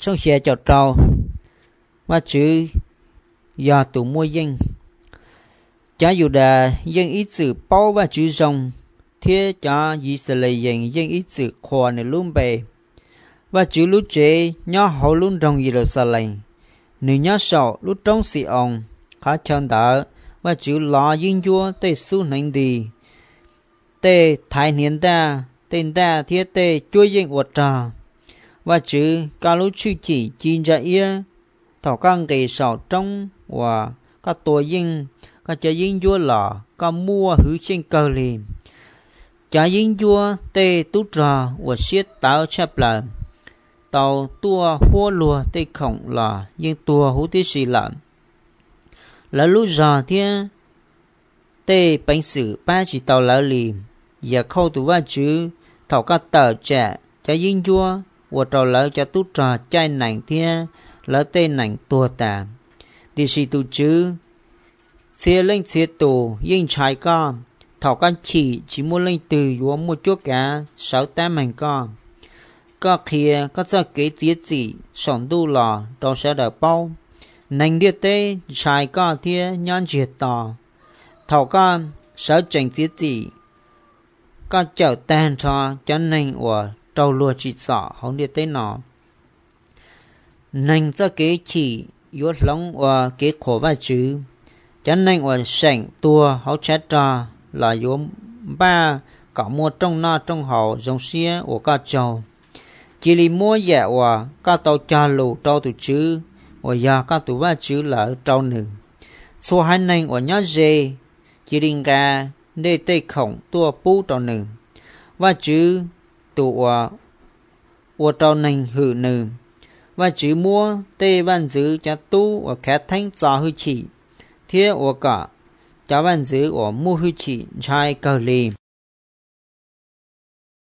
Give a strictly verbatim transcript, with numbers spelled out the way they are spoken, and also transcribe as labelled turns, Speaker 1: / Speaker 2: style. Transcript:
Speaker 1: sông xe cho trâu và chữ do tụ mua dân chả dù đã dân ý chữ bao và chữ rồng thế chả ý sẽ lấy dân dân ý chữ khoa này luôn bề và chữ lúc chế nhớ hậu luôn trong Jerusalem nếu nhớ sợ lúc trong sĩ ông khá chân đỡ và chữ lo dân vua tê su nành đi tê thái niên ta tên ta thiết tê chui dân ột trà và chữ ca lúc chữ chỉ chín ra ia thảo căng gây sầu trong và các tuổi dân các cha dân vua lọ các mua hữu trên cơ liền cha dân vua tê tút trà và xiết tạo chép lại tàu tua hoa lùa tê khổng là dân tua hữu tí xì lợn là lúc giờ thiên tê bánh sử ba chỉ tàu lỡ lì giờ khâu tụ va chữ thảo các tờ trẻ cha dân vua và trò lỡ cha tút trà chai nảnh thiên lỡ tê nảnh tua tà đi xì tụ chữ xe lên xe tù dân trái con thảo con chỉ chỉ mua lên từ vua mua chút cả sáu tám hành con có kia có cho kế tiết gì sống đu lò đâu sẽ đỡ bao nành địa tê trái con thiên nhân triệt tỏ thảo con sáu trình tiết gì có chậu tan cho cho nành của trâu lùa chỉ sợ không địa tê nọ nành cho kế chỉ yếu lông và kế khổ và chữ cho nên ở sảnh tua hậu chết ra là yếu ba cả mua trong na trong hậu dòng xe của các châu chỉ li mua dẻ và các tàu cha lù trâu tụ chữ và giờ các tụ ba chữ là trâu nữ số hai nên ở nhớ dê chỉ đình ra để tê khổng tua pu trâu nữ và chữ tụ ở ở trâu nên hử nữ và chữ mua tê văn giữ cho tu và khét thanh cho hư chỉ thế ở cả cháu văn giữ ở mua hư chỉ trai cờ lì